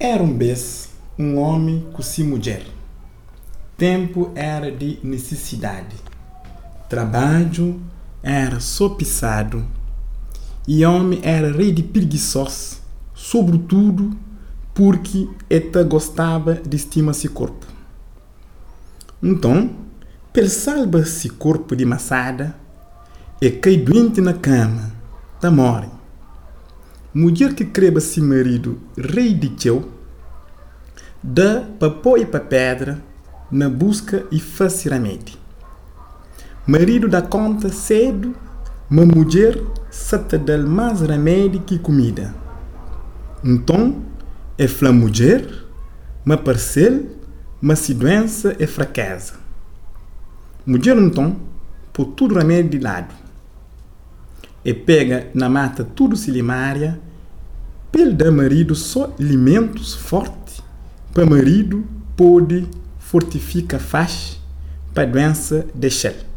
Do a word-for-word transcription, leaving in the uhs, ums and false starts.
Era um vez um homem com sua mulher. Tempo era de necessidade. Trabalho era sopiçado. E homem era rei de preguiçoso, sobretudo porque ele gostava de estimar-se corpo. Então, ele salva-se corpo de maçada e cai doente na cama, tá morre. Mulher que creba se marido rei de teu, dá papel e pedra na busca e faz remédio. Marido dá conta cedo, mas mulher se te dá mais remédio que comida. Então, é fla mulher, mas parcel, mas se doença é fraqueza. Mulher então, põe tudo remédio de lado. E pega na mata tudo silimária, pelo dar marido só alimentos fortes, para marido pode fortificar faz para doença deixar.